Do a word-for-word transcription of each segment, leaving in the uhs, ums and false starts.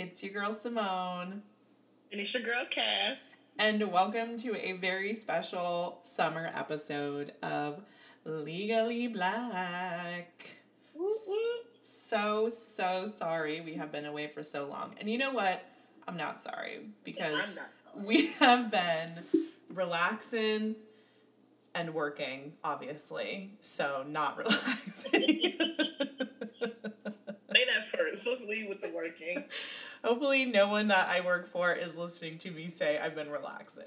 It's your girl Simone. And it's your girl Cass. And welcome to a very special summer episode of Legally Black. Woo woo. So, so sorry we have been away for so long. And you know what? I'm not sorry. Because I'm not sorry. we have been relaxing and working, obviously. So, not relaxing. Say that first. Let's leave with the working. Hopefully no one that I work for is listening to me say I've been relaxing.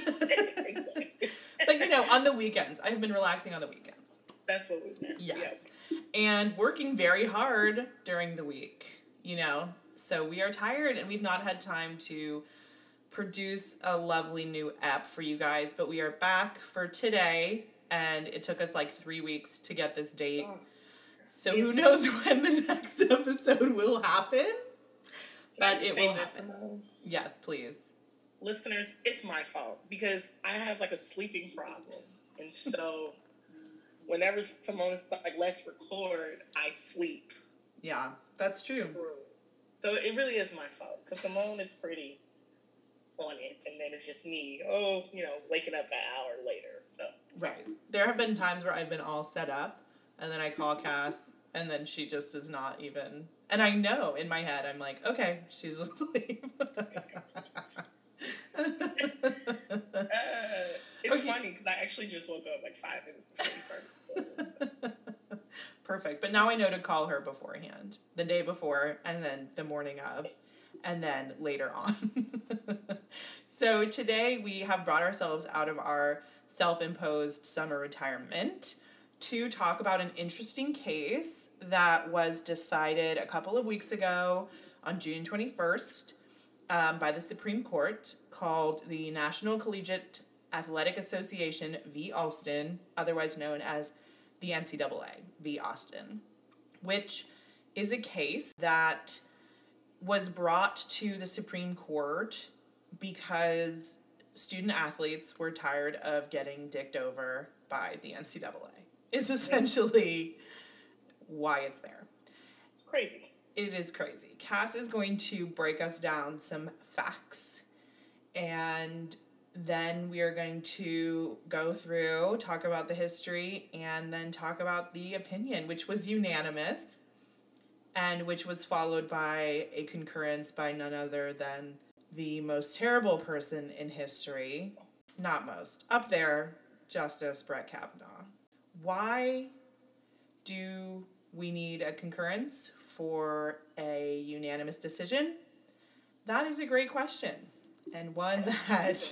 But, you know, on the weekends. I've been relaxing on the weekends. That's what we meant. Yes. Yep. And working very hard during the week, you know. So we are tired and we've not had time to produce a lovely new ep for you guys. But we are back for today. And it took us like three weeks to get this date. Oh. So Yes. who knows when the next episode will happen. But Can I it say will this, happen. Simone? Yes, please. Listeners, it's my fault because I have like a sleeping problem. And so whenever Simone is like, let's record, I sleep. Yeah, that's true. So it really is my fault because Simone is pretty on it. And then it's just me, oh, you know, waking up an hour later. So Right. There have been times where I've been all set up, and then I call Cass, and then she just is not even... And I know in my head, I'm like, okay, she's asleep. uh, it's Okay. funny because I actually just woke up like five minutes before we started recording, so. Perfect. But now I know to call her beforehand. The day before, and then the morning of, and then later on. So today we have brought ourselves out of our self-imposed summer retirement to talk about an interesting case that was decided a couple of weeks ago on June twenty-first um, by the Supreme Court called the National Collegiate Athletic Association v. Alston, otherwise known as the N C double A v. Austin, which is a case that was brought to the Supreme Court because student athletes were tired of getting dicked over by the N C double A, is essentially why it's there. It's crazy. It is crazy. Cass is going to break us down some facts, and then we are going to go through, talk about the history, and then talk about the opinion, which was unanimous, and which was followed by a concurrence by none other than the most terrible person in history. Not most. Up there, Justice Brett Kavanaugh. Why do we need a concurrence for a unanimous decision? That is a great question. And one that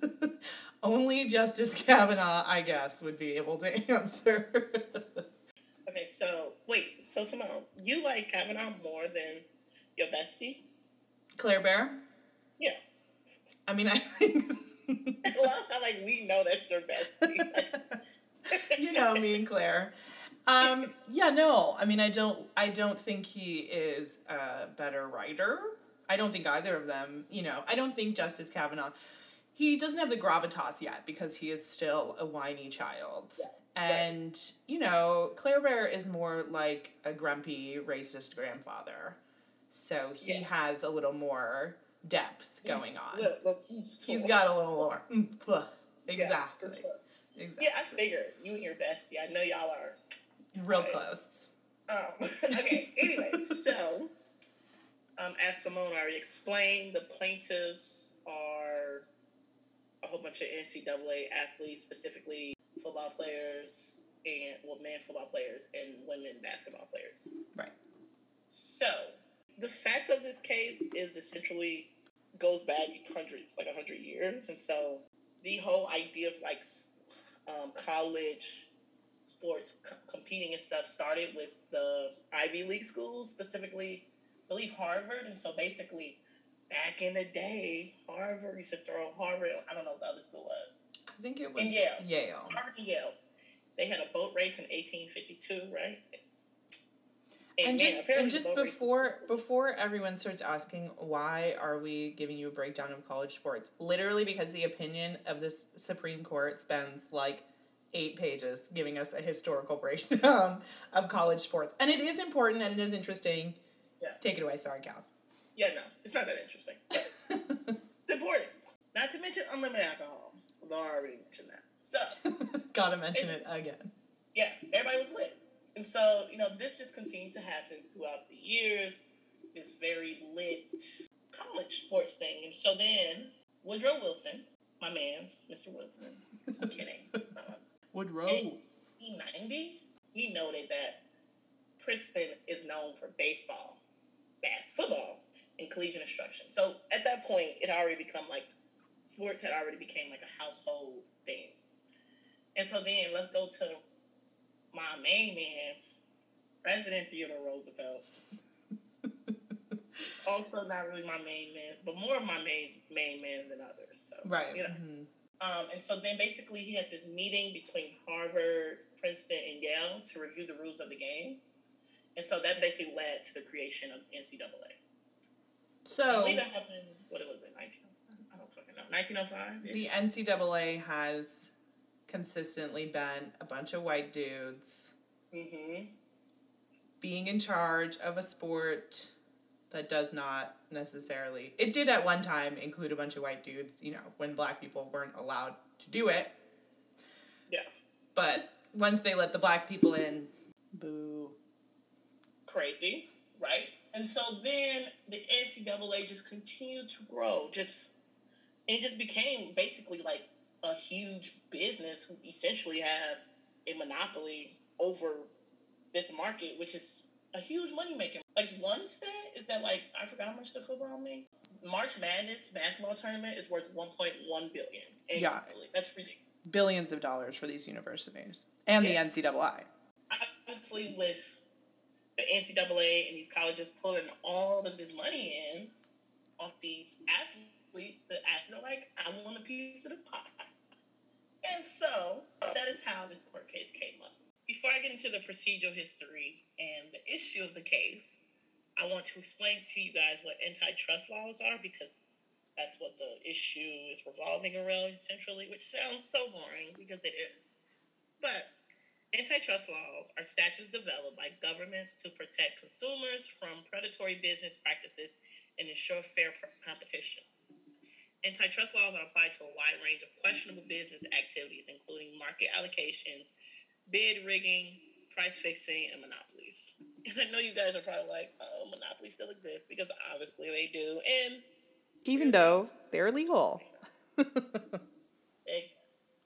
only Justice Kavanaugh, I guess, would be able to answer. Okay, so, wait, so Simone, you like Kavanaugh more than your bestie? Claire Bear? Yeah. I mean, I think... I love how, like, we know that's your bestie. You know me and Claire. Um, yeah, no, I mean, I don't, I don't think he is a better writer. I don't think either of them, you know, I don't think Justice Kavanaugh, he doesn't have the gravitas yet because he is still a whiny child. Yeah, and, right. You know, Claire Bear is more like a grumpy, racist grandfather. So he Yeah. has a little more depth going on. Look, look, he's, he's got a little more. Exactly. Yeah, for sure. Exactly. Yeah, I figured. You and your bestie, I know y'all are. Real Right. close. Um, okay, anyway, so, um, as Simone already explained, the plaintiffs are a whole bunch of N C double A athletes, specifically football players, and, well, men football players and women basketball players. Right. So, the facts of this case is essentially goes back hundreds, like a hundred years, and so the whole idea of, like, um, college sports c- competing and stuff started with the Ivy League schools, specifically, I believe Harvard. And so basically, back in the day, Harvard used to throw Harvard. I don't know what the other school was. I think it was And Yale. Yale. Harvard and Yale. They had a boat race in eighteen fifty-two, right? And, man, just, apparently and the just boat race was before super cool. before everyone starts asking why are we giving you a breakdown of college sports, literally because the opinion of this Supreme Court spends like eight pages giving us a historical breakdown of college sports. And it is important and it is interesting. Yeah. Take it away. Sorry, Cal. Yeah, no, it's not that interesting. But it's important. Not to mention unlimited alcohol. Although I already mentioned that. So. Gotta mention it, it again. Yeah, everybody was lit. And so, you know, this just continued to happen throughout the years. This very lit college sports thing. And so then, Woodrow Wilson, my man's, Mister Wilson, I'm kidding. Uh, Woodrow. In nineteen ninety, he noted that Princeton is known for baseball, bas- football, and collegiate instruction. So at that point, it had already become like, sports had already became like a household thing. And so then, let's go to my main man's, President Theodore Roosevelt. Also not really my main man's, but more of my main, main man's than others. So, right. You know. Mm-hmm. Um, and so then basically he had this meeting between Harvard, Princeton, and Yale to review the rules of the game. And so that basically led to the creation of N C double A. So, I believe that happened, what was it, nineteen I don't fucking know, nineteen oh five? The N C double A has consistently been a bunch of white dudes mm-hmm. being in charge of a sport that does not necessarily... It did at one time include a bunch of white dudes, you know, when black people weren't allowed to do it. Yeah. But once they let the black people in, boo. Crazy, right? And so then the N C double A just continued to grow. Just It just became basically like a huge business who essentially have a monopoly over this market, which is a huge money maker. Like one stat is that like I forgot how much the football makes. March Madness basketball tournament is worth one point one billion. Yeah, that's ridiculous. Billions of dollars for these universities and yeah. the N C double A. Obviously, with the N C double A and these colleges pulling all of this money in off these athletes, the athletes are like, I want a piece of the pie. And so that is how this court case came up. Before I get into the procedural history and the issue of the case, I want to explain to you guys what antitrust laws are, because that's what the issue is revolving around essentially, which sounds so boring because it is. But antitrust laws are statutes developed by governments to protect consumers from predatory business practices and ensure fair competition. Antitrust laws are applied to a wide range of questionable business activities, including market allocation, bid rigging, price fixing, and monopolies. And I know you guys are probably like, oh, monopolies still exist, because obviously they do. And even though they're illegal. Exactly.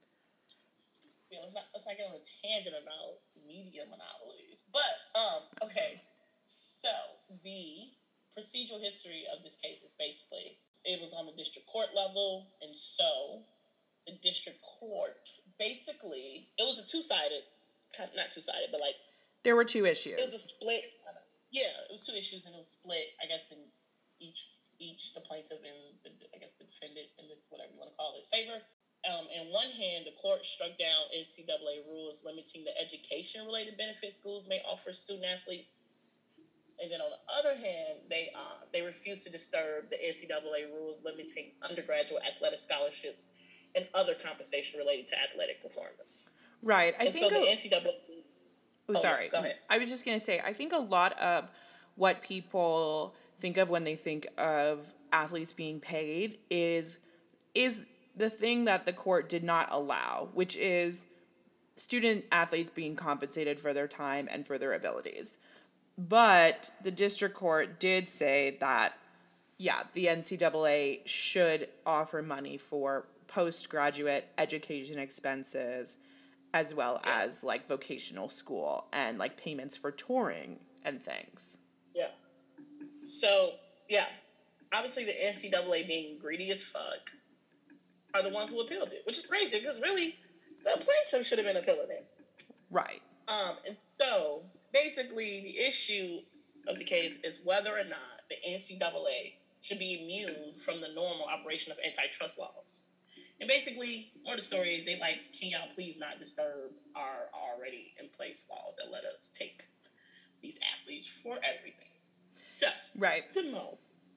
You know, let's not, let's not get on a tangent about media monopolies. But, um, okay. So, the procedural history of this case is basically, it was on the district court level, and so the district court basically, it was a two-sided, not two-sided, but like, there were two issues. It was a split. Yeah, it was two issues, and it was split, I guess, in each, each the plaintiff and, the, I guess, the defendant, in this, whatever you want to call it, favor. Um, in one hand, the court struck down N C double A rules limiting the education-related benefits schools may offer student-athletes. And then on the other hand, they uh, they refused to disturb the N C double A rules limiting undergraduate athletic scholarships and other compensation related to athletic performance. Right. I and think so a- the N C double A... Oh, oh, sorry. Go ahead. I was just going to say, I think a lot of what people think of when they think of athletes being paid is is the thing that the court did not allow, which is student athletes being compensated for their time and for their abilities. But the district court did say that, yeah, the N C double A should offer money for postgraduate education expenses, as well yeah. as, like, vocational school and, like, payments for touring and things. Yeah. So, yeah. Obviously, the N C double A being greedy as fuck are the ones who appealed it, which is crazy, because really, the plaintiff should have been appealing it. Right. Um, and so, basically, the issue of the case is whether or not the N C double A should be immune from the normal operation of antitrust laws. And basically, more of the story is they like, can y'all please not disturb our already in place laws that let us take these athletes for everything. So, right. Simone,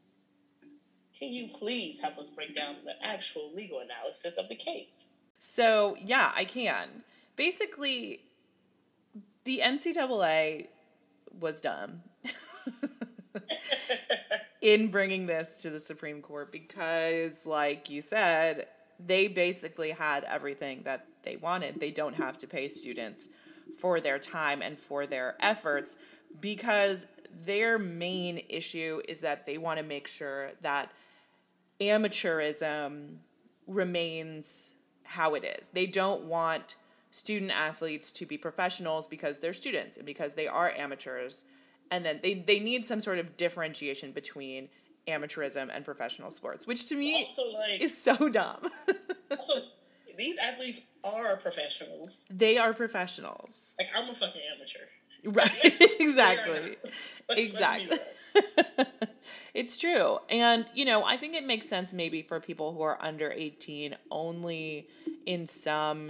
can you please help us break down the actual legal analysis of the case? So, yeah, I can. Basically, the N C double A was dumb. in bringing this to the Supreme Court because, like you said, they basically had everything that they wanted. They don't have to pay students for their time and for their efforts because their main issue is that they want to make sure that amateurism remains how it is. They don't want student athletes to be professionals because they're students and because they are amateurs. And then they, they need some sort of differentiation between amateurism and professional sports, which to me also, like, is so dumb. Also, these athletes are professionals. They are professionals. Like, I'm a fucking amateur. Right. Exactly. Let's, Exactly. let's It's true. And, you know, I think it makes sense maybe for people who are under eighteen only in some,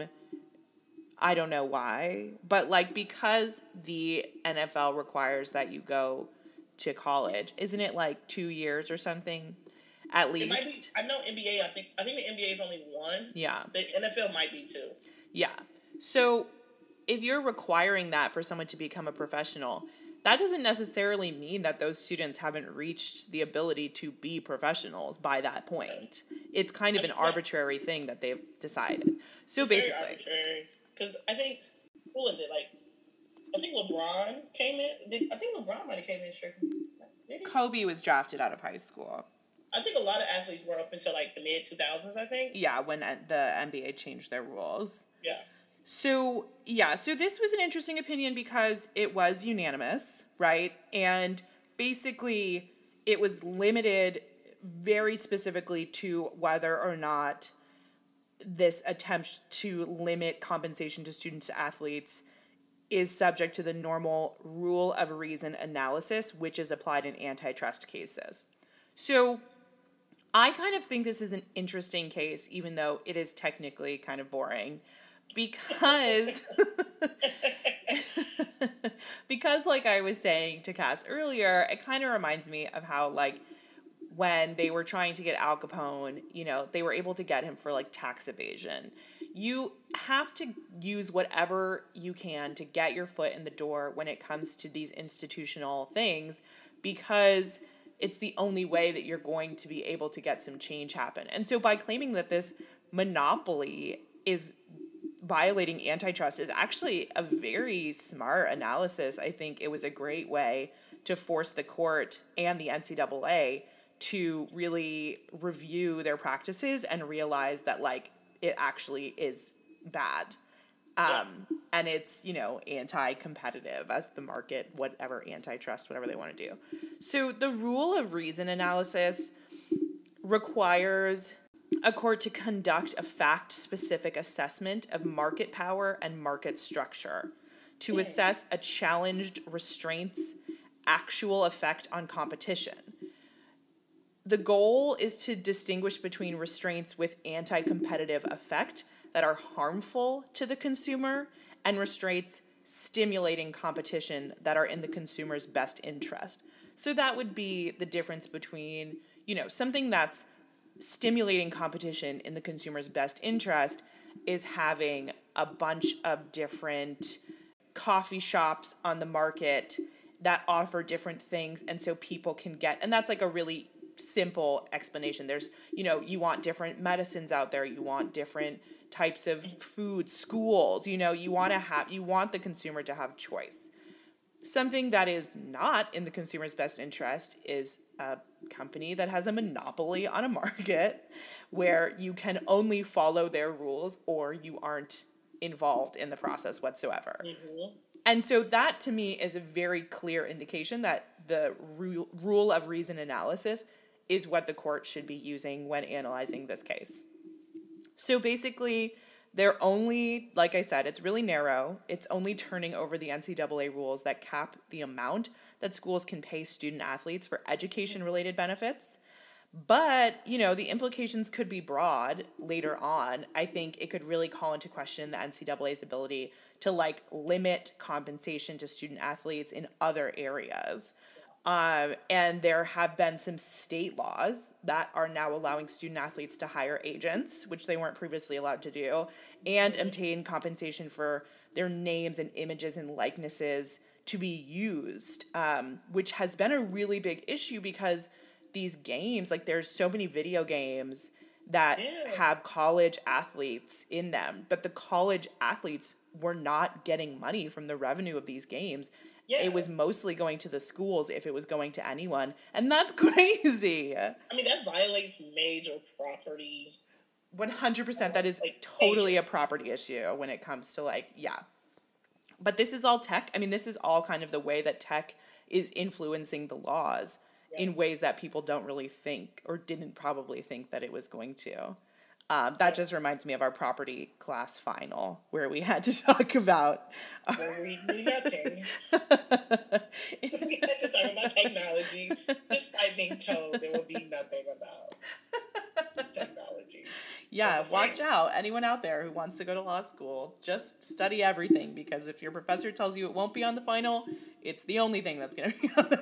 I don't know why, but like because the N F L requires that you go to college, isn't it like two years or something at least? It might be, I know N B A, I think, I think the N B A is only one. Yeah. The N F L might be two. Yeah. So if you're requiring that for someone to become a professional, that doesn't necessarily mean that those students haven't reached the ability to be professionals by that point. It's kind of an arbitrary thing that they've decided. So it's basically, very arbitrary. Because I think, who was it? Like, I think LeBron came in. Did, I think LeBron might have came in straight from. Did he? Kobe was drafted out of high school. I think a lot of athletes were up until like the mid two thousands. I think. Yeah, when the N B A changed their rules. Yeah. So, yeah, so this was an interesting opinion because it was unanimous, right? And basically, it was limited very specifically to whether or not this attempt to limit compensation to student athletes is subject to the normal rule of reason analysis, which is applied in antitrust cases. So, I kind of think this is an interesting case, even though it is technically kind of boring. Because, because like I was saying to Cass earlier, it kind of reminds me of how, like, when they were trying to get Al Capone, you know, they were able to get him for, like, tax evasion. You have to use whatever you can to get your foot in the door when it comes to these institutional things because it's the only way that you're going to be able to get some change happen. And so by claiming that this monopoly is violating antitrust is actually a very smart analysis. I think it was a great way to force the court and the N C double A to really review their practices and realize that, like, it actually is bad. Um, and it's, you know, anti-competitive as the market, whatever, antitrust, whatever they want to do. So the rule of reason analysis requires a court to conduct a fact-specific assessment of market power and market structure to assess a challenged restraint's actual effect on competition. The goal is to distinguish between restraints with anti-competitive effect that are harmful to the consumer and restraints stimulating competition that are in the consumer's best interest. So that would be the difference between, you know, something that's stimulating competition in the consumer's best interest is having a bunch of different coffee shops on the market that offer different things, and so people can get, and that's like a really simple explanation. There's, you know, you want different medicines out there, you want different types of food, schools, you know, you want to have, you want the consumer to have choice. Something that is not in the consumer's best interest is a company that has a monopoly on a market where you can only follow their rules or you aren't involved in the process whatsoever. Mm-hmm. And so that to me is a very clear indication that the ru- rule of reason analysis is what the court should be using when analyzing this case. So basically, they're only, like I said, it's really narrow. It's only turning over the N C double A rules that cap the amount that schools can pay student athletes for education-related benefits. But, you know, the implications could be broad later on. I think it could really call into question the N C double A's ability to, like, limit compensation to student athletes in other areas. Um, and there have been some state laws that are now allowing student athletes to hire agents, which they weren't previously allowed to do, and obtain compensation for their names and images and likenesses to be used, um, which has been a really big issue because these games, like there's so many video games that Yeah. have college athletes in them, but the college athletes were not getting money from the revenue of these games. Yeah. It was mostly going to the schools if it was going to anyone, and that's crazy. I mean, that violates major property. one hundred percent that is Like, totally major. a property issue when it comes to, like, yeah. But this is all tech. I mean, this is all kind of the way that tech is influencing the laws Yeah. in ways that people don't really think or didn't probably think that it was going to. Um, that Yeah. just reminds me of our property class final where we had to talk about. Where we knew nothing. We had to talk about technology, despite being told there will be nothing about technology. Yeah, That's watch right. out. Anyone out there who wants to go to law school, just study everything, because if your professor tells you it won't be on the final, it's the only thing that's going to be on the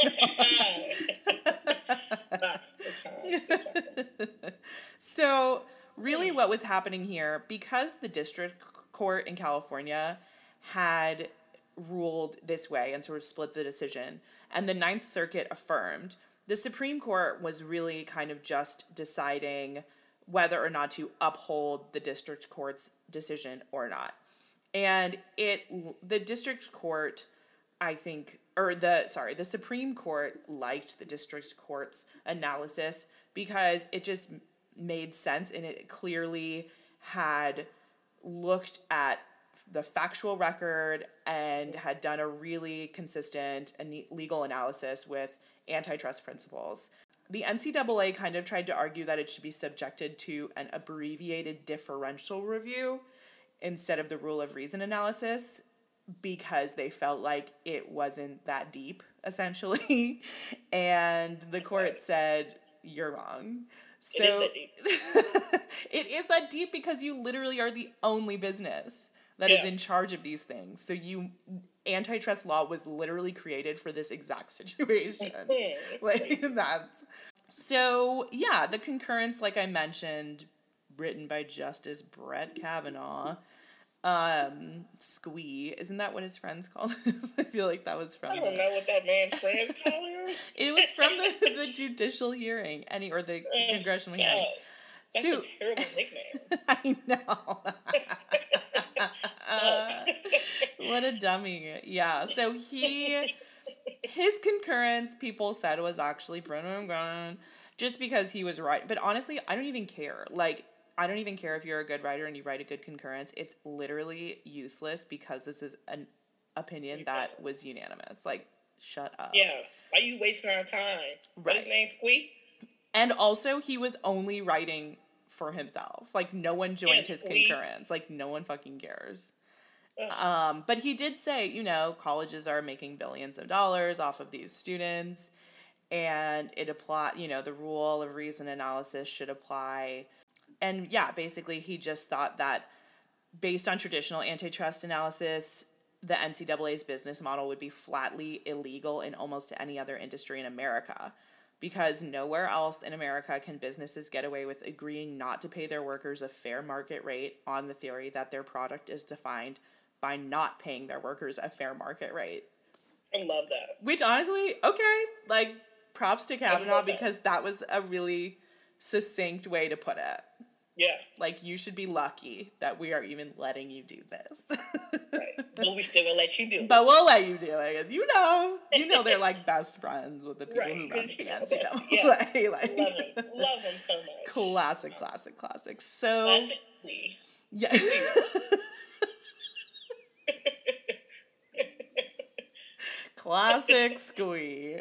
final. Ah, good times, good times. So, really what was happening here, because the district court in California had ruled this way and sort of split the decision, and the Ninth Circuit affirmed, the Supreme Court was really kind of just deciding whether or not to uphold the district court's decision or not. And it, the district court, I think, or the, sorry, the Supreme Court liked the district court's analysis because it just made sense, and it clearly had looked at the factual record and had done a really consistent and neat legal analysis with antitrust principles. The N C double A kind of tried to argue that it should be subjected to an abbreviated differential review instead of the rule of reason analysis because they felt like it wasn't that deep, essentially. And the court said, you're wrong. So It is that deep. it is that deep because you literally are the only business that is Yeah. in charge of these things. So you antitrust law was literally created for this exact situation. Like that's so yeah, the concurrence, like I mentioned, written by Justice Brett Kavanaugh. Um, Squee, isn't that what his friends called him? I feel like that was from I don't the, know what that man's friends call him. it was from the, the judicial hearing, any or the congressional hearing. God, that's So- a terrible nickname. I know. Uh, what a dummy. Yeah. So he, his concurrence, people said, was actually just because he was right. But honestly, I don't even care. Like, I don't even care if you're a good writer and you write a good concurrence. It's literally useless because this is an opinion that was unanimous. Like, shut up. Yeah. Why you wasting our time? What's his Right. name? Squeak? And also, he was only writing for himself. Like, no one joined Yes, his we- concurrence. Like, no one fucking cares. Ugh. Um, but he did say, you know, colleges are making billions of dollars off of these students, and it apply, you know, the rule of reason analysis should apply. And yeah, basically, he just thought that based on traditional antitrust analysis, the N C double A's business model would be flatly illegal in almost any other industry in America. Because nowhere else in America can businesses get away with agreeing not to pay their workers a fair market rate on the theory that their product is defined by not paying their workers a fair market rate. I love that. Which honestly, okay, like props to Kavanaugh love that. because that was a really succinct way to put it. Yeah. Like, you should be lucky that we are even letting you do this. Right. But we still gonna let you do it. But we'll let you do it. 'Cause you know, you know they're like best friends with the people Right, who run 'cause the you know N C double A. best. Yeah. Like, Love him. Love him so much. classic, classic, classic. So, Classic Squeak. yeah. Classic Squee.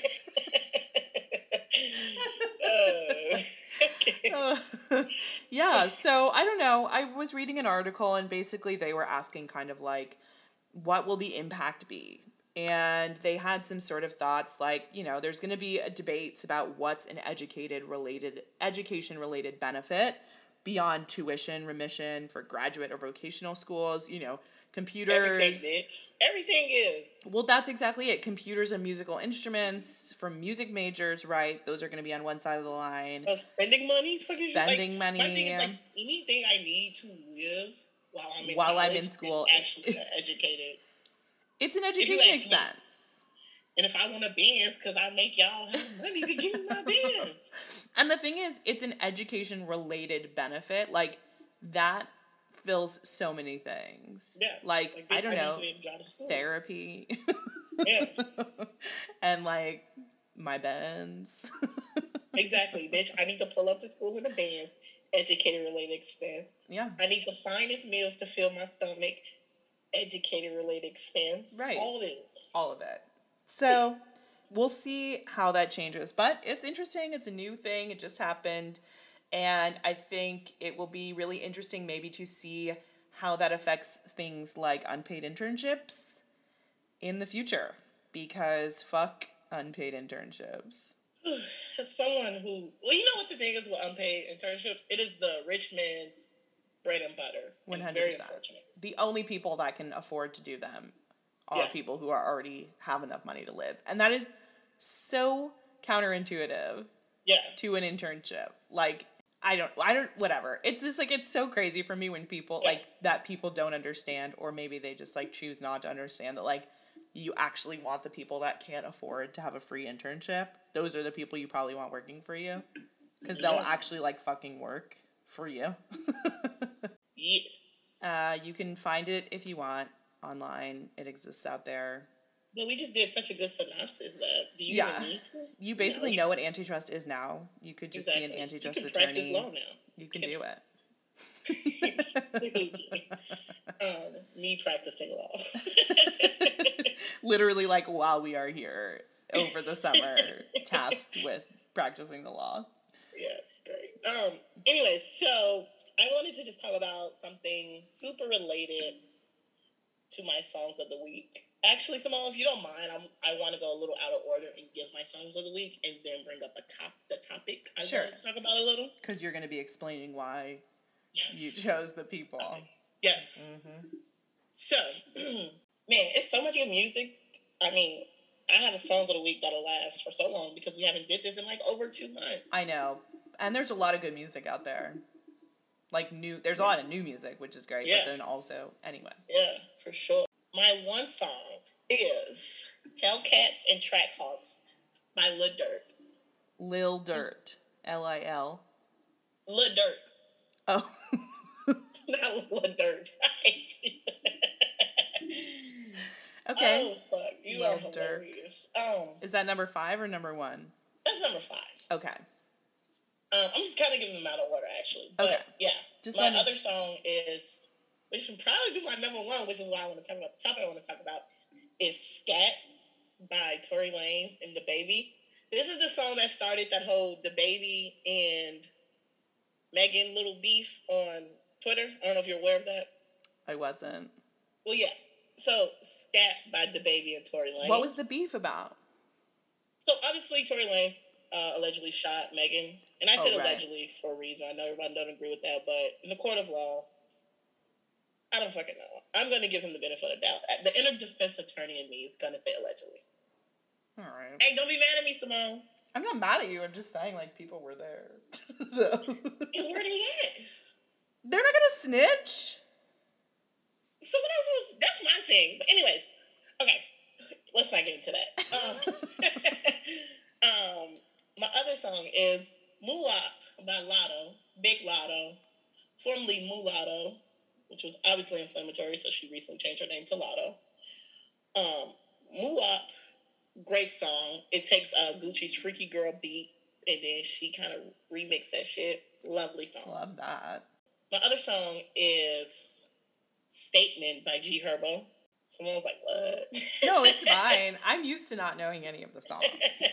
Uh, Uh, yeah, so I don't know. I was reading an article and basically they were asking kind of like, what will the impact be? And they had some sort of thoughts like, you know, there's going to be a debates about what's an educated related, education related benefit beyond tuition remission for graduate or vocational schools, you know, computers. Everything, bitch. Everything is. Well, that's exactly it. Computers and musical instruments for music majors, right? Those are going to be on one side of the line. Uh, spending money? Fuck is- Spending like, money. My thing is like, anything I need to live while I'm in While I'm college in school. is actually educated. It's an you education ask me- expense. And if I want a Benz, because I make y'all have money to give me my Benz. And the thing is, it's an education-related benefit. Like, that fills so many things. Yeah. Like, like I don't I know, need to be able to drive to school. therapy. Yeah. And, like, my Benz. Exactly, bitch. I need to pull up to school in a Benz. Educator-related expense. Yeah. I need the finest meals to fill my stomach. Educator-related expense. Right. All this. All of it. So, we'll see how that changes. But it's interesting. It's a new thing. It just happened. And I think it will be really interesting maybe to see how that affects things like unpaid internships in the future. Because fuck unpaid internships. As someone who, well, you know what the thing is with unpaid internships? It is the rich man's bread and butter. one hundred It's percent. very unfortunate. The only people that can afford to do them are Yeah. people who are already have enough money to live. And that is so counterintuitive Yeah. to an internship. Like, I don't, I don't, whatever. It's just like, it's so crazy for me when people, Yeah. like, that people don't understand, or maybe they just, like, choose not to understand that, like, you actually want the people that can't afford to have a free internship. Those are the people you probably want working for you. Because they'll Yeah. actually, like, fucking work for you. Yeah. Uh, you can find it if you want online. It exists out there. But we just did such a good synopsis that do you Yeah. even need to? You basically No. know what antitrust is now. You could just Exactly. be an antitrust you can attorney. practice law now. You can do it. um, me practicing law. Literally, like, while we are here over the summer, tasked with practicing the law. Yeah, great. Um. Anyways, so I wanted to just talk about something super related to my songs of the week. Actually, Simone, if you don't mind, I'm, I want to go a little out of order and give my songs of the week, and then bring up a top the topic I Sure. wanted to talk about a little. Because you're going to be explaining why Yes. you chose the people. Okay. Yes. Mm-hmm. So, man, it's so much good music. I mean, I have a songs of the week that'll last for so long because we haven't did this in like over two months. I know. And there's a lot of good music out there. Like, new, there's a lot of new music, which is great. Yeah. But then also, anyway. Yeah, for sure. My one song is Hellcats and Trackhawks by Lil Durk. Lil Dirt. L I L. Lil Durk. Oh. Not Lil Durk. Okay. Oh, fuck. You Lil are hilarious. Um, Is that number five or number one? that's number five. Okay. Um, I'm just kind of giving them out of order, actually. But, Okay. yeah. Just my let me- other song is, which should probably be my number one, which is why I want to talk about. The topic I want to talk about is Scat by Tory Lanez and DaBaby. This is the song that started that whole DaBaby and Megan little beef on Twitter. I don't know if you're aware of that. I wasn't. Well, yeah. So, Scat by DaBaby and Tory Lanez. What was the beef about? So, obviously, Tory Lanez uh, allegedly shot Megan. And I Oh, said right. allegedly for a reason. I know everybody doesn't agree with that, but in the court of law, I don't fucking know. I'm going to give him the benefit of the doubt. The inner defense attorney in me is going to say allegedly. All right. Hey, don't be mad at me, Simone. I'm not mad at you. I'm just saying, like, people were there. So. And where they at? They're not gonna snitch. So what else was... That's my thing. But anyways, okay. Let's not get into that. Um, um, my other song is Muwop by Lotto, Big Lotto, formerly Mulatto, which was obviously inflammatory, so she recently changed her name to Lotto. Um, Muwop, great song. It takes uh, Gucci's Freaky Girl beat, and then she kind of remixed that shit. Lovely song. Love that. My other song is Statement by G Herbo. Someone was like, what? No, it's fine. I'm used to not knowing any of the songs.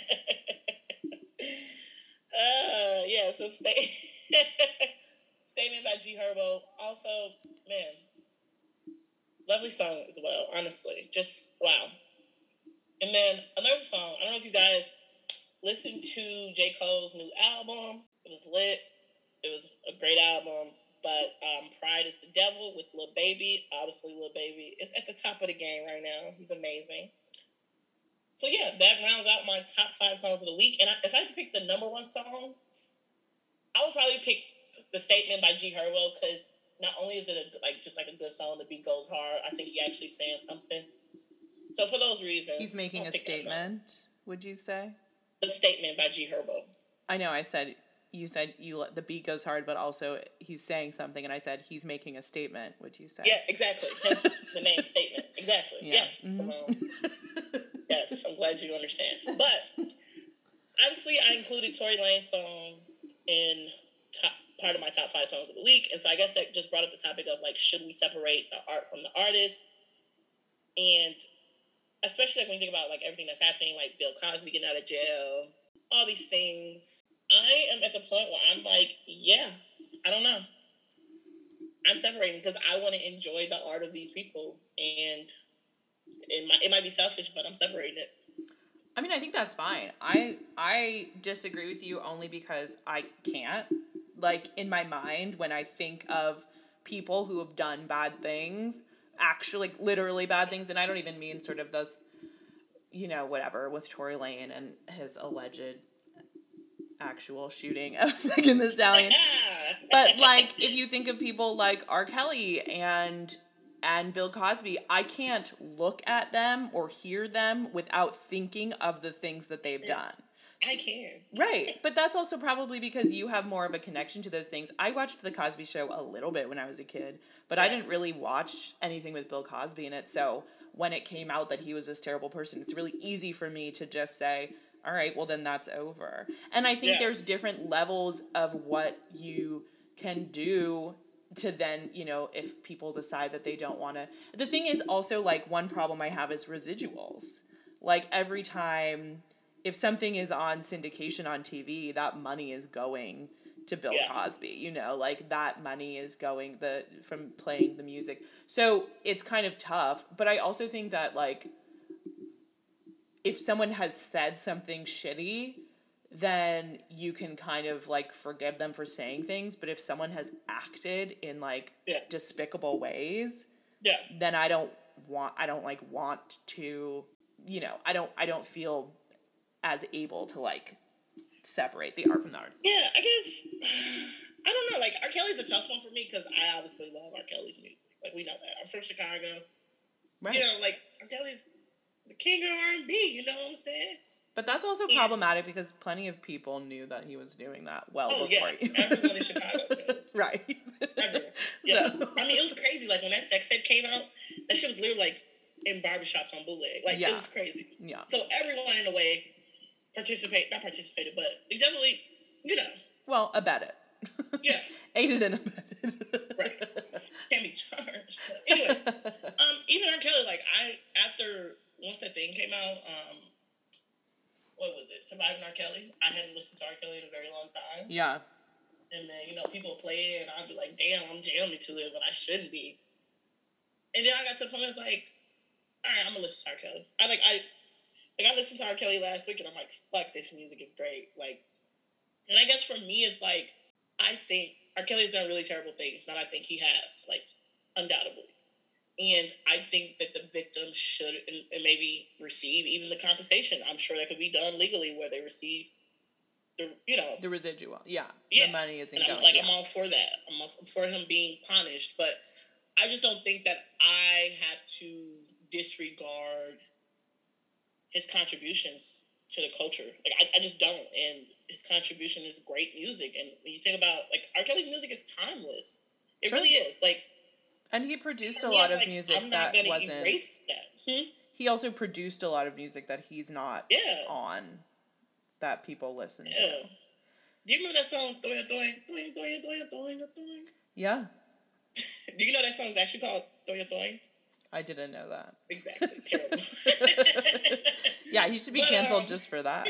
uh, yeah, so sta- Statement by G Herbo. Also, man, lovely song as well, honestly. Just, wow. And then another song, I don't know if you guys listened to J. Cole's new album. It was lit. It was a great album. But um, Pride is the Devil with Lil Baby. Obviously, Lil Baby is at the top of the game right now. He's amazing. So, yeah, that rounds out my top five songs of the week. And I, if I had to pick the number one song, I would probably pick The Statement by G Herbo, because not only is it a, like just like a good song, the beat goes hard, I think he actually saying something. So for those reasons, he's making a statement. Would you say? The Statement by G Herbo. I know. I said you said you the beat goes hard, but also he's saying something, and I said he's making a statement. Would you say? Yeah, exactly. Hence the name Statement. Exactly. Yeah. Yes. Mm-hmm. Um, yes. I'm glad you understand. But obviously, I included Tory Lanez song in top, part of my top five songs of the week, and so I guess that just brought up the topic of like, should we separate the art from the artist? And especially like when you think about like everything that's happening, like Bill Cosby getting out of jail, all these things. I am at the point where I'm like, yeah, I don't know. I'm separating because I want to enjoy the art of these people, and it might it might be selfish, but I'm separating it. I mean, I think that's fine. I I disagree with you only because I can't. Like, in my mind, when I think of people who have done bad things, actually, like, literally bad things, and I don't even mean sort of those, you know, whatever, with Tory Lane and his alleged actual shooting of Megan Thee Stallion. But, like, if you think of people like R. Kelly and and Bill Cosby, I can't look at them or hear them without thinking of the things that they've done. I can. Right. But that's also probably because you have more of a connection to those things. I watched The Cosby Show a little bit when I was a kid, but yeah. I didn't really watch anything with Bill Cosby in it. So when it came out that he was this terrible person, it's really easy for me to just say, all right, well, then that's over. And I think yeah. there's different levels of what you can do to then, you know, if people decide that they don't want to. The thing is also, like, one problem I have is residuals. Like, every time, if something is on syndication on T V, that money is going to Bill yeah. Cosby, you know, like, that money is going the from playing the music. So it's kind of tough. But I also think that, like, if someone has said something shitty, then you can kind of, like, forgive them for saying things. But if someone has acted in, like, yeah. despicable ways, yeah. then I don't want, I don't, like, want to, you know, I don't, I don't feel as able to, like, separate the art from the art. Yeah, I guess, I don't know, like, R. Kelly's a tough one for me because I obviously love R. Kelly's music. Like, we know that. I'm from Chicago. Right. You know, like, R. Kelly's the king of R and B, you know what I'm saying? But that's also yeah. problematic because plenty of people knew that he was doing that well oh, before. Oh, yeah. Everyone in Chicago knew. Right. Everyone. Yeah. So. I mean, it was crazy. Like, when that sex tape came out, that shit was literally, like, in barbershops on bootleg. Like, yeah. it was crazy. Yeah. So everyone, in a way, participate, not participated, but they definitely, you know. Well, abetted. Yeah. Aided and abetted. Right. Can't be charged. But anyways, um, even R. Kelly, like, I, after, once that thing came out, um, what was it? Surviving R. Kelly. I hadn't listened to R. Kelly in a very long time. Yeah. And then, you know, people play it, and I'd be like, damn, I'm jamming to it, but I shouldn't be. And then I got to the point where it's like, all right, I'm going to listen to R. Kelly. I like, I, like, I listened to R. Kelly last week, and I'm like, fuck, this music is great. Like, and I guess for me, it's like, I think R. Kelly's done really terrible things, and I think he has, like, undoubtedly. And I think that the victims should and, and maybe receive even the compensation. I'm sure that could be done legally where they receive the, you know. The residual, yeah. yeah. The money isn't and I'm, going. Like, yeah. I'm all for that. I'm all for him being punished. But I just don't think that I have to disregard his contributions to the culture. Like, I, I just don't. And his contribution is great music. And when you think about, like, R. Kelly's music is timeless. It sure. really is. Like, and he produced a lot of like, music I'm not that gonna wasn't. Erase that. Hmm? He also produced a lot of music that he's not yeah. on, that people listen yeah. to. Do you remember that song, Doing, Doing, Doing, Doing, Doing, Doing, Doing? Yeah. Do you know that song is actually called Doing, Doing? I didn't know that. Exactly. Terrible. Yeah, he should be but, canceled um, just for that.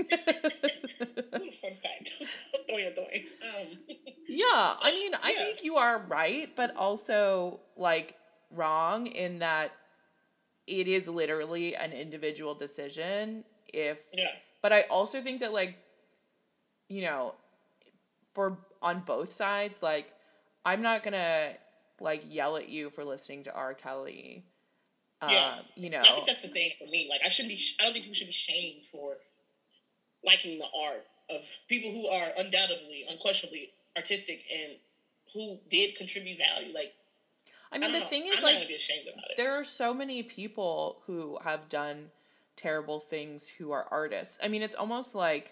Fun fact. Doing, Doing. Um, yeah, I mean, I yeah. think you are right, but also, like, wrong in that it is literally an individual decision. If, yeah. But I also think that, like, you know, for on both sides, like, I'm not gonna, like, yell at you for listening to R. Kelly. Yeah, um, you know. I think that's the thing for me. Like, I shouldn't be. I don't think people should be shamed for liking the art of people who are undoubtedly, unquestionably artistic and who did contribute value. Like, I mean, I the don't know. thing is, I'm like, not gonna be ashamed about it. there are so many people who have done terrible things who are artists. I mean, it's almost like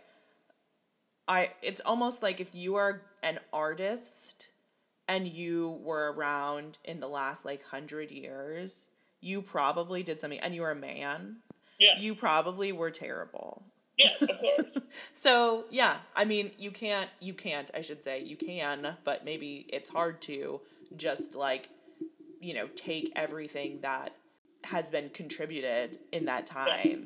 I it's almost like if you are an artist and you were around in the last like hundred years, you probably did something, and you were a man. Yeah. You probably were terrible. Yeah, of course. So yeah, I mean, you can't, you can't, I should say, you can, but maybe it's hard to just like, you know, take everything that has been contributed in that time. Yeah.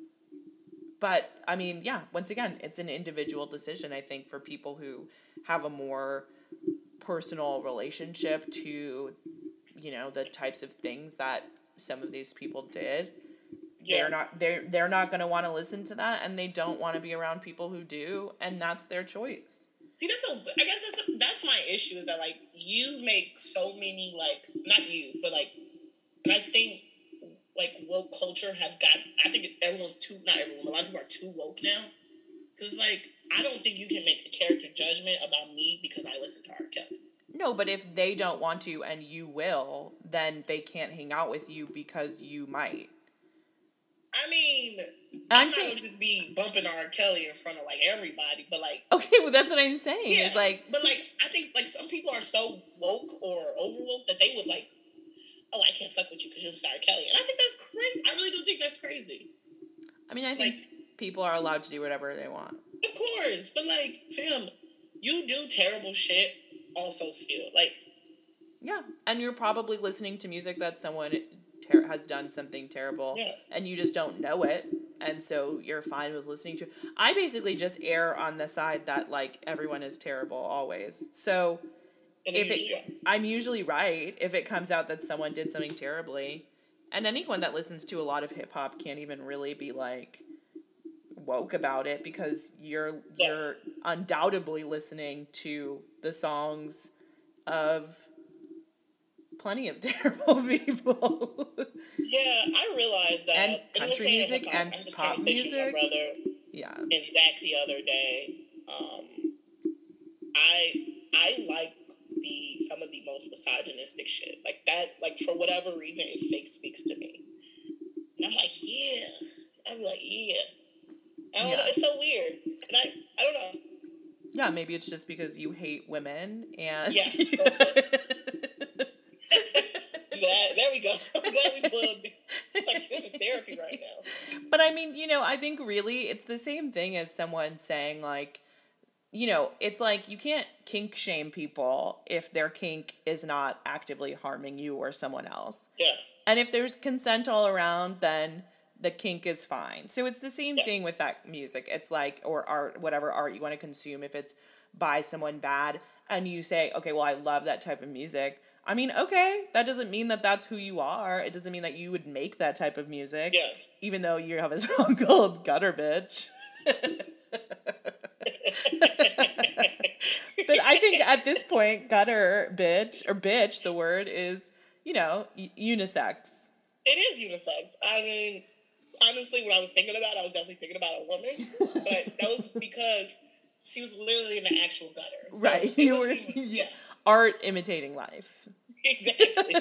But I mean, yeah, once again, it's an individual decision, I think, for people who have a more personal relationship to, you know, the types of things that some of these people did. Yeah. They're not they're they're not going to want to listen to that, and they don't want to be around people who do, and that's their choice. See, that's a, I guess that's a, that's my issue, is that like you make so many, like, not you, but like, and I think like woke culture has got, I think everyone's too, not everyone, a lot of people are too woke now, because like I don't think you can make a character judgment about me because I listen to R. Kelly. No, but if they don't want to and you will, then they can't hang out with you because you might. I mean, I'm, I'm not gonna just be bumping R. Kelly in front of like everybody, but like, okay, well that's what I'm saying. Yeah, it's like, but like I think like some people are so woke or over woke that they would like, oh, I can't fuck with you because you're R. Kelly, and I think that's crazy. I really do think that's crazy. I mean, I think like, people are allowed to do whatever they want. Of course, but like, fam, you do terrible shit. Also, still like, yeah, and you're probably listening to music that someone ter- has done something terrible, yeah. and you just don't know it, and so you're fine with listening to it. I basically just err on the side that like everyone is terrible always. So and if usually, it, I'm usually right if it comes out that someone did something terribly, and anyone that listens to a lot of hip hop can't even really be like woke about it because you're yeah. you're undoubtedly listening to the songs of plenty of terrible people. Yeah, I realized that. And country music hip-hop, and I had this pop conversation music. with my brother, yeah, in Zach the other day. Um, I I like the some of the most misogynistic shit like that. Like for whatever reason, it fake speaks to me, and I'm like, yeah. I'm like, yeah. I don't yeah. know. It's so weird, and I I don't know. Yeah, maybe it's just because you hate women and yeah. That, there we go. I'm glad we plugged. It's like this is therapy right now. But I mean, you know, I think really it's the same thing as someone saying like, you know, it's like you can't kink shame people if their kink is not actively harming you or someone else. Yeah. And if there's consent all around, then the kink is fine. So it's the same yeah. thing with that music. It's like, or art, whatever art you want to consume, if it's by someone bad and you say, okay, well, I love that type of music. I mean, okay, that doesn't mean that that's who you are. It doesn't mean that you would make that type of music. Yeah. Even though you have a song called Gutter Bitch. But I think at this point, gutter bitch, or bitch, the word is, you know, unisex. It is unisex. I mean, honestly, what I was thinking about, I was definitely thinking about a woman. But that was because she was literally in the actual gutter. So right. You was, were, was, yeah. Art imitating life. Exactly.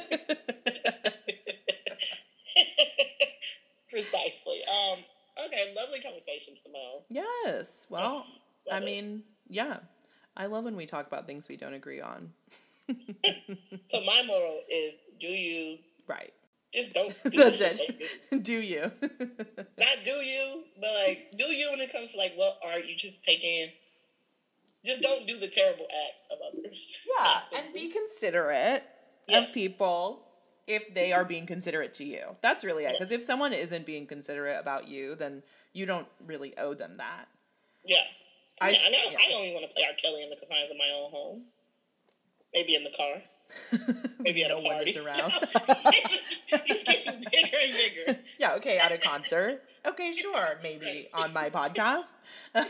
Precisely. Um, okay, lovely conversation, Simone. Yes. Well, yes, I mean, yeah. I love when we talk about things we don't agree on. So my moral is, do you... Right. Just don't do That's it. Like do you. Not do you, but like, do you when it comes to like what art you just take in. Just don't do the terrible acts of others. Yeah, and be considerate yeah. of people if they are being considerate to you. That's really it. Because yeah. if someone isn't being considerate about you, then you don't really owe them that. Yeah. I, yeah, I, know, yeah. I don't even want to play R. Kelly in the confines of my own home. Maybe in the car. Maybe at no a party. one is around. He's getting bigger and bigger. Yeah, okay, at a concert. Okay, sure. Maybe on my podcast. uh,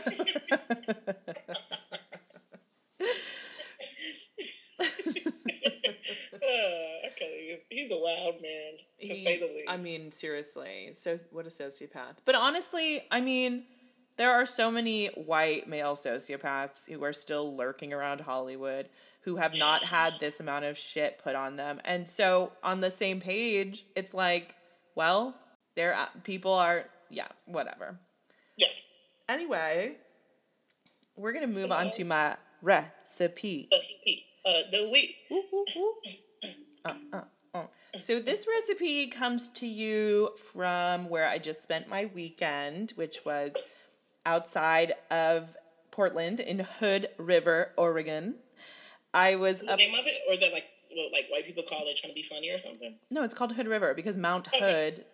okay, he's a wild man, to he, say the least. I mean, seriously. So what a sociopath. But honestly, I mean, there are so many white male sociopaths who are still lurking around Hollywood who have not had this amount of shit put on them. And so on the same page, it's like, well, there people are, yeah, whatever. Yeah. Anyway, we're going to move so, on to my recipe. Uh, the week. Uh, uh, uh. So this recipe comes to you from where I just spent my weekend, which was outside of Portland in Hood River, Oregon. I was the up... name of it, or is that like well, like white people call it trying to be funny or something? No, it's called Hood River because Mount Hood.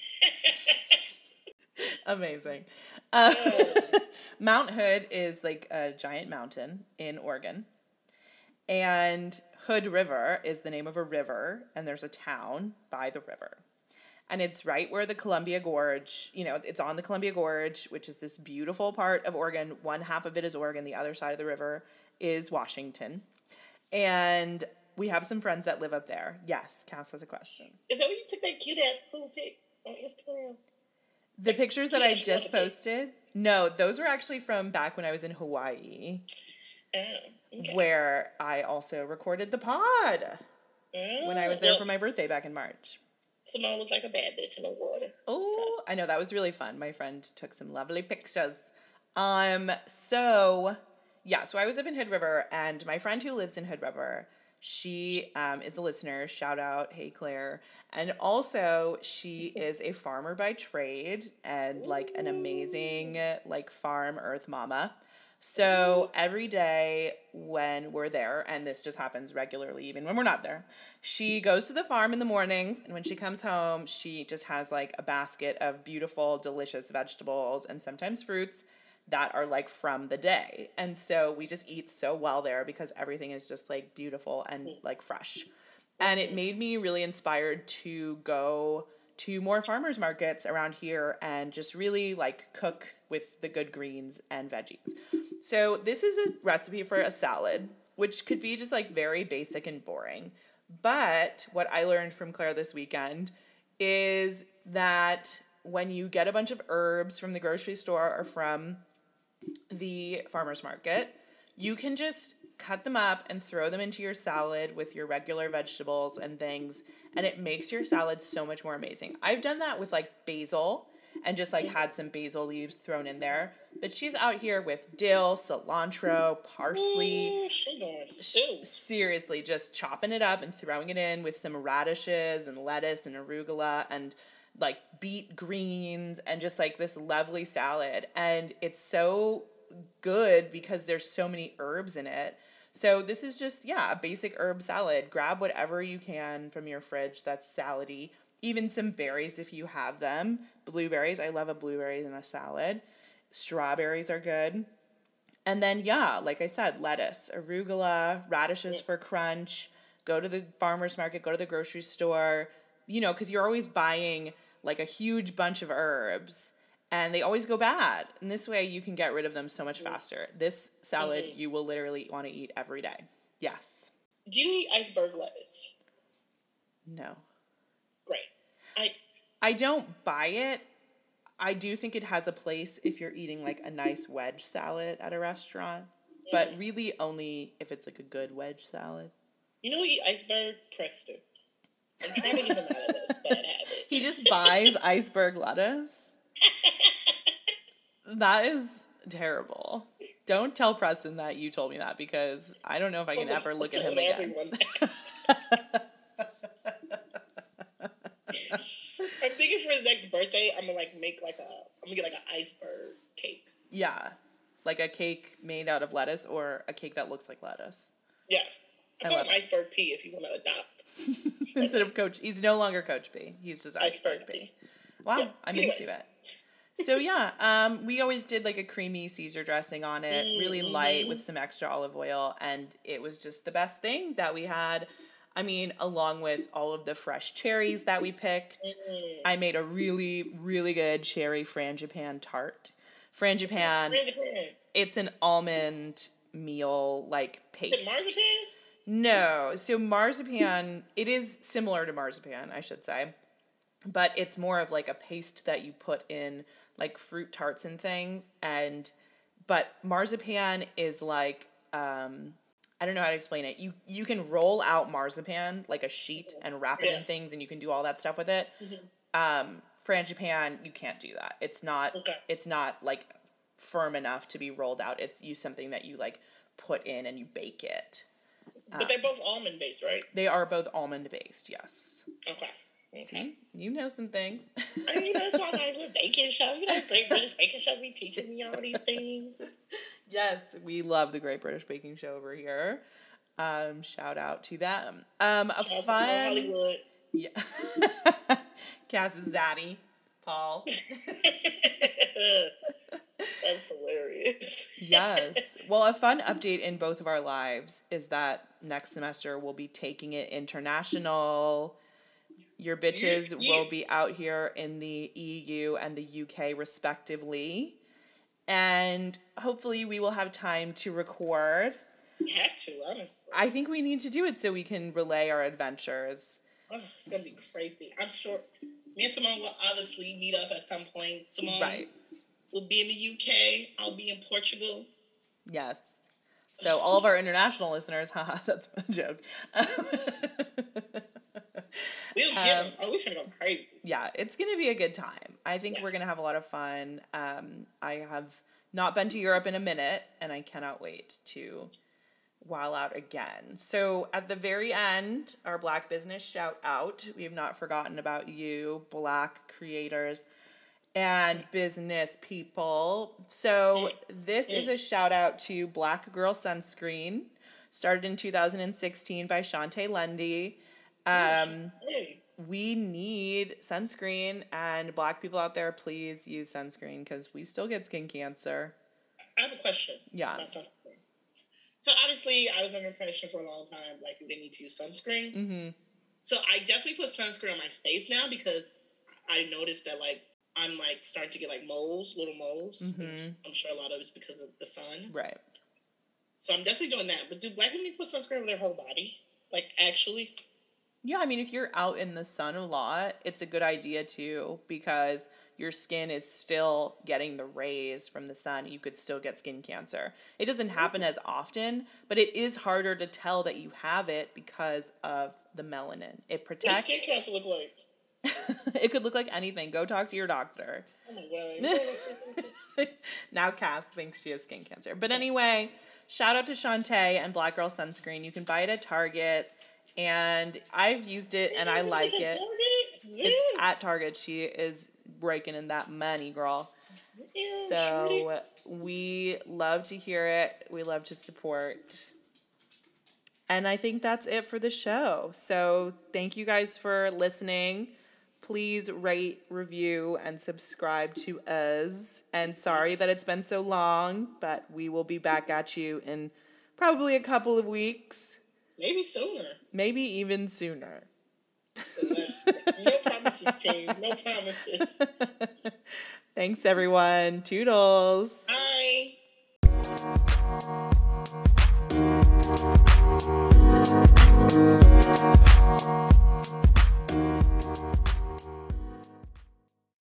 Amazing. Uh, Mount Hood is like a giant mountain in Oregon, and Hood River is the name of a river, and there's a town by the river. And it's right where the Columbia Gorge, you know, it's on the Columbia Gorge, which is this beautiful part of Oregon. One half of it is Oregon. The other side of the river is Washington. And we have some friends that live up there. Yes, Cass has a question. Is that where you took that cute-ass pool pic on Instagram? The pictures that I just posted? No, those were actually from back when I was in Hawaii. Oh, okay. Where I also recorded the pod. Oh, when I was there well, for my birthday back in March. Simone looks like a bad bitch in the water. Oh, so. I know. That was really fun. My friend took some lovely pictures. Um, so, yeah. So I was up in Hood River, and my friend who lives in Hood River, she um, is a listener. Shout out. Hey, Claire. And also, she is a farmer by trade and, like, an amazing, like, farm earth mama. So every day when we're there, and this just happens regularly even when we're not there, she goes to the farm in the mornings, and when she comes home, she just has like a basket of beautiful, delicious vegetables and sometimes fruits that are like from the day. And so we just eat so well there because everything is just like beautiful and like fresh. And it made me really inspired to go to more farmers markets around here and just really like cook with the good greens and veggies. So this is a recipe for a salad, which could be just like very basic and boring. But what I learned from Claire this weekend is that when you get a bunch of herbs from the grocery store or from the farmer's market, you can just cut them up and throw them into your salad with your regular vegetables and things, and it makes your salad so much more amazing. I've done that with like basil and just like had some basil leaves thrown in there. But she's out here with dill, cilantro, parsley. Ooh, she going stew. Seriously, just chopping it up and throwing it in with some radishes and lettuce and arugula and like beet greens and just like this lovely salad. And it's so good because there's so many herbs in it. So this is just, yeah, a basic herb salad. Grab whatever you can from your fridge that's salady. Even some berries if you have them. Blueberries. I love a blueberry in a salad. Strawberries are good. And then, yeah, like I said, lettuce, arugula, radishes for crunch. Go to the farmer's market. Go to the grocery store. You know, because you're always buying like a huge bunch of herbs. And they always go bad. And this way you can get rid of them so much faster. This salad mm-hmm. you will literally want to eat every day. Yes. Do you eat iceberg lettuce? No. Great. I I don't buy it. I do think it has a place if you're eating like a nice wedge salad at a restaurant. Mm-hmm. But really only if it's like a good wedge salad. You know who eat iceberg? Preston. I'm trying to get him out of this bad habit. He just buys iceberg lettuce? That is terrible. Don't tell Preston that you told me that because I don't know if I can ever look at him again. I'm thinking for his next birthday, I'm gonna like make like a, I'm gonna get like an iceberg cake. Yeah, like a cake made out of lettuce or a cake that looks like lettuce. Yeah, I, I call him it. Iceberg P if you want to adopt. Instead of Coach, he's no longer Coach P. He's just Iceberg, iceberg P. P. Wow, yeah. I'm Anyways. into it. So yeah, um, we always did like a creamy Caesar dressing on it, mm-hmm. really light with some extra olive oil, and it was just the best thing that we had. I mean, along with all of the fresh cherries that we picked, mm-hmm. I made a really, really good cherry frangipan tart. Frangipan, frangipan. It's an almond meal like paste. Is it marzipan? No, so marzipan, it is similar to marzipan, I should say. but it's more of like a paste that you put in like fruit tarts and things. And but marzipan is like um I don't know how to explain it. You you can roll out marzipan like a sheet and wrap it Yeah. in things, and you can do all that stuff with it. Um, frangipane, you can't do that. It's not. Okay. It's not like firm enough to be rolled out. It's you something that you like put in and you bake it. But they're both almond based, right? They are both almond based. Yes. Okay. Okay. See, you know some things. I mean, that's why my little baking show. You know, Great British Baking Show be teaching me all these things. Yes, we love the Great British Baking Show over here. Um, shout out to them. Um, a Shout out to fun. Hollywood. Yeah. Cass is Zaddy. Paul. That's hilarious. Yes. Well, a fun update in both of our lives is that next semester we'll be taking it international. Your bitches Yeah, yeah. will be out here in the E U and the U K respectively. And hopefully we will have time to record. You have to, honestly. I think we need to do it so we can relay our adventures. Oh, it's gonna be crazy. I'm sure me and Simone will obviously meet up at some point. Simone Right. will be in the U K. I'll be in Portugal. Yes. So all of our international listeners, haha, that's a joke. We'll get Um, them. Oh, we're gonna go crazy. Yeah, it's going to be a good time. I think Yeah. we're going to have a lot of fun. Um, I have not been to Europe in a minute, and I cannot wait to wow out again. So at the very end, our Black business shout out. We have not forgotten about you, Black creators and business people. So this is a shout out to Black Girl Sunscreen, started in two thousand sixteen by Shantae Lundy. Um, Hey, we need sunscreen, and Black people out there, please use sunscreen because we still get skin cancer. I have a question. Yeah. about sunscreen. So obviously, I was under impression for a long time like you didn't need to use sunscreen. Mm-hmm. So I definitely put sunscreen on my face now because I noticed that like I'm like starting to get like moles, little moles. Mm-hmm. I'm sure a lot of it's because of the sun. Right. So I'm definitely doing that. But do Black women put sunscreen on their whole body? Like actually? Yeah, I mean, if you're out in the sun a lot, it's a good idea too, because your skin is still getting the rays from the sun. You could still get skin cancer. It doesn't happen as often, but it is harder to tell that you have it because of the melanin. It What does protects. skin cancer look like? It could look like anything. Go talk to your doctor. Oh my god. Now Cass thinks she has skin cancer. But anyway, shout out to Shantae and Black Girl Sunscreen. You can buy it at Target. And I've used it and I like it. It's at Target. She is breaking in that money, girl. So we love to hear it. We love to support. And I think that's it for the show. So thank you guys for listening. Please rate, review, and subscribe to us. And sorry that it's been so long, but we will be back at you in probably a couple of weeks. Maybe sooner. Maybe even sooner. No promises, team. No promises. Thanks, everyone. Toodles. Bye.